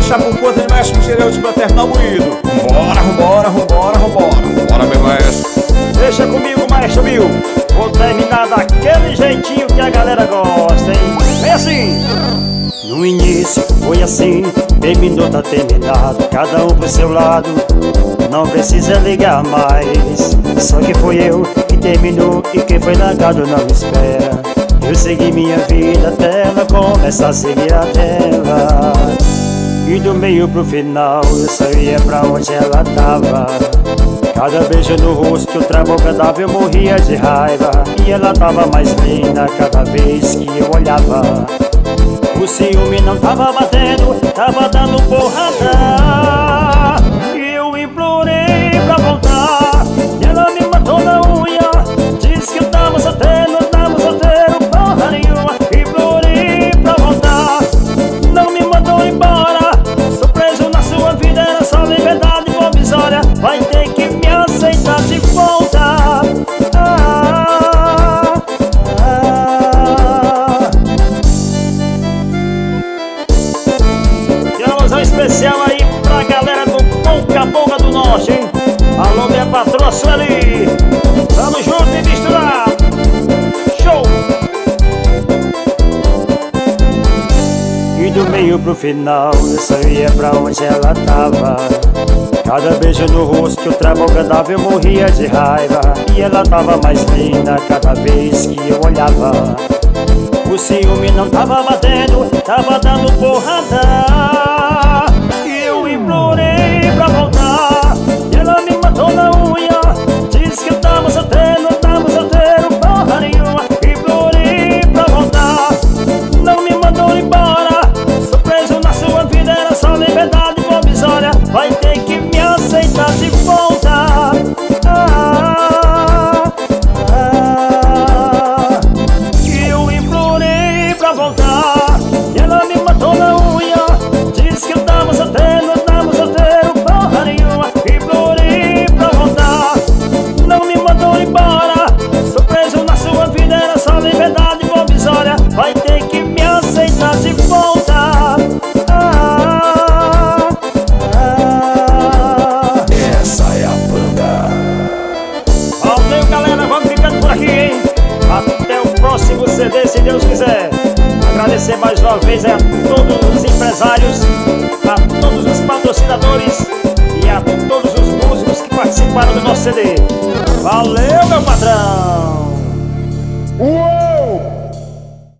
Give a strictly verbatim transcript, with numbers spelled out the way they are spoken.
deixar por conta de mestre Mexereudos pra terminar o moído. Vambora, vambora, vambora, vambora. Bora, meu maestro. Deixa comigo, maestro Bill. Vou terminar daquele jeitinho que a galera gosta, hein? Vem assim. No início foi assim, terminou, tá terminado, cada um pro seu lado, não precisa ligar mais. Só que foi eu que terminou e quem foi largado não espera. Eu segui minha vida até ela começar a seguir a dela. E do meio pro final eu só ia pra onde ela tava. Cada beijo no rosto que outra boca dava eu morria de raiva. E ela tava mais linda cada vez que eu olhava. O ciúme não tava batendo, tava dando porrada. E eu implorei pra voltar e ela me matou na unha. Disse que eu tava solteiro, não tava solteiro, porra nenhuma. Implorei pra voltar, não me mandou embora. Sou preso na sua vida, era só liberdade provisória. Vai ter que me aceitar de volta. Ah, ah. E uma alusão especial aí pra galera do Boca a Boca do Norte, hein? Alô, minha patroa Sueli. Tamo junto e misturado. Show! E do meio pro final eu só ia pra onde ela tava. Cada beijo no rosto que outra boca dava eu morria de raiva. E ela tava mais linda cada vez que eu olhava. O ciúme não tava batendo, tava dando porrada. E eu implorei pra voltar e ela me matou na unha. Disse que eu tava solteiro, não tava solteiro, porra nenhuma. Implorei pra voltar, não me mandou embora. Sou preso na sua vida, era só liberdade provisória. Vai ter que me aceitar de volta. Ah, ah. E eu implorei pra voltar e ela me matou na unha. Disse que eu tava solteiro, não tava solteiro, porra nenhuma. Implorei pra voltar, não me mandou embora. Sou preso na sua vida, era só liberdade provisória. Vai ter que me aceitar de volta. Ah, ah. Essa é a banda. Valeu, galera, vamos ficando por aqui, hein? Até o próximo C D, se Deus quiser. Agradecer mais uma vez a todos os empresários, a todos os patrocinadores e a todos os músicos que participaram do nosso C D. Valeu, meu patrão! Uou!